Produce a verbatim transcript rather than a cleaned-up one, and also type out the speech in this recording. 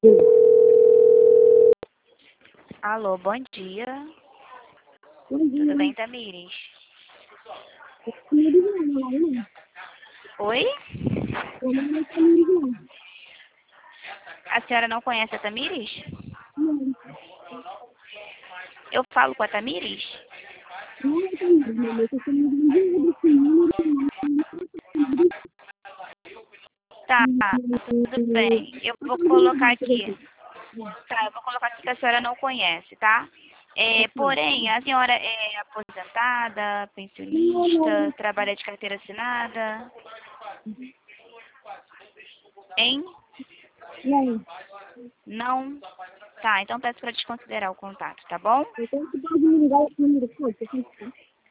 Alô, bom dia. Bom dia. Tudo bem, Tamires? Tamires não, não. Oi? Meu nome é Tamires não. A senhora não conhece a Tamires? Não, Eu falo com a Tamires? não é Tamires, meu nome é Tamires desse número, Tá, tudo bem. Eu vou colocar aqui. Tá, eu vou colocar aqui que a senhora não conhece, tá? É, porém, a senhora é aposentada, pensionista, trabalha de carteira assinada? Hein? não. Não? Tá, então peço para desconsiderar o contato, tá bom? Então, você pode me ligar esse número, pô, você tem que